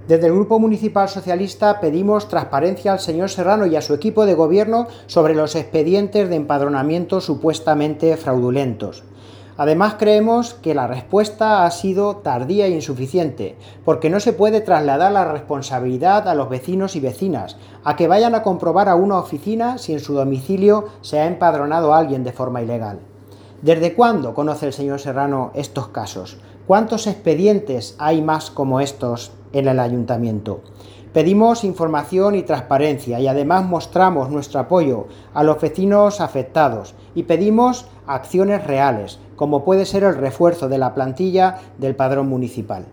Desde el Grupo Municipal Socialista pedimos transparencia al señor Serrano y a su equipo de gobierno sobre los expedientes de empadronamiento supuestamente fraudulentos. Además, creemos que la respuesta ha sido tardía e insuficiente, porque no se puede trasladar la responsabilidad a los vecinos y vecinas, a que vayan a comprobar a una oficina si en su domicilio se ha empadronado a alguien de forma ilegal. ¿Desde cuándo conoce el señor Serrano estos casos? ¿Cuántos expedientes hay más como estos en el ayuntamiento? Pedimos información y transparencia y además mostramos nuestro apoyo a los vecinos afectados y pedimos acciones reales, como puede ser el refuerzo de la plantilla del padrón municipal.